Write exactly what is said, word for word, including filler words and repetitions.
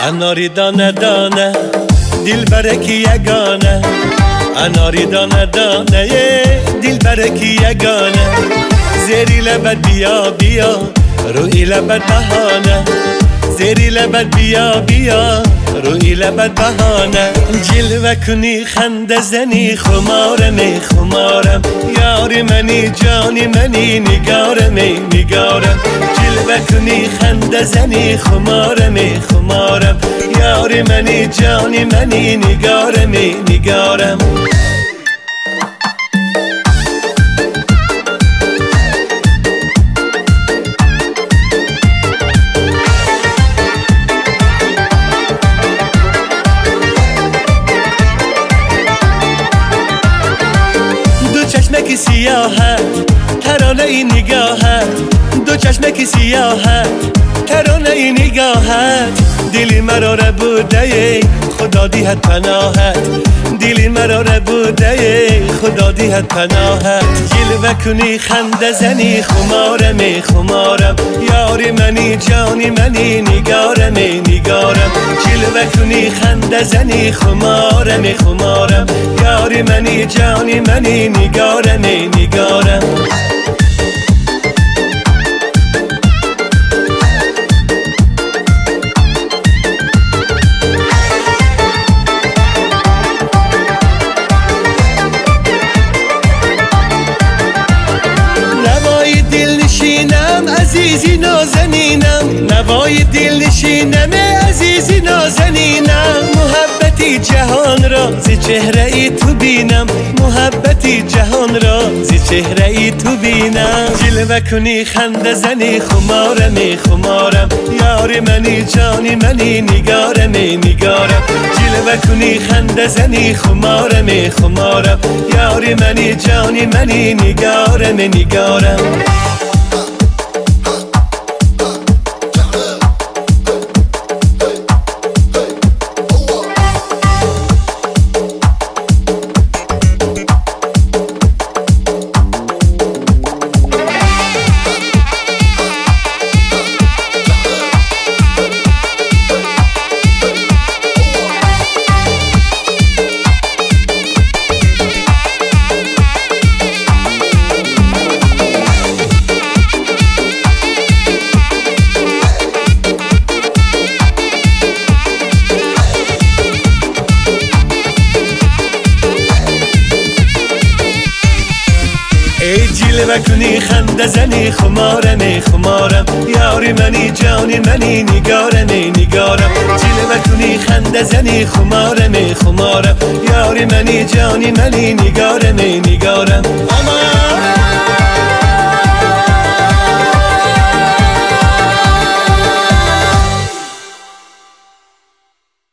اناری دانه دانه دل برکی یگانه اناری دانه دانه دل برکی یگانه زیری لبت بیا بیا روی لبت بهانه زیری لبت بیا بیا روی لبت بهانه جلوه کنی خنده زنی خمارم خمارم یاری منی جانی منی نگارم نگارم جلوه کنی خنده زنی خمارم خمارم یاری منی جانی منی نگارم نگارم چشمکی سیاهت ترانه ای نگاهت دو چشمکی سیاهت ترانه ای نگاهت دلی مرا را بوده خدا دیهت پناهت دلی مرا را بوده خدا دیهت پناهت جلوه کنی خنده زنی خمارم خمارم یاری منی جانی منی نگارم نگارم جلوه کنی خنده زنی خمارم خمارم یاری منی جانی منی نگارم نگارم عزیزی نازنینم نوای دل نشینم عزیزی نازنینم محبتی جهان را زی چهره ای تو بینم محبتی جهان را زی چهره ای تو بینم جلوه کنی خنده زنی خمارم خمارم یاری منی جانی منی نگارم نگارم جلوه کنی خنده زنی خمارم خمارم یاری منی جانی منی نگارم نگارم جلوه کنی خنده زنی خمارم خمارم یاری منی جانی منی نگارم نگارم جلوه کنی خنده زنی خمارم خمارم یاری منی جانی منی نگارم نگارم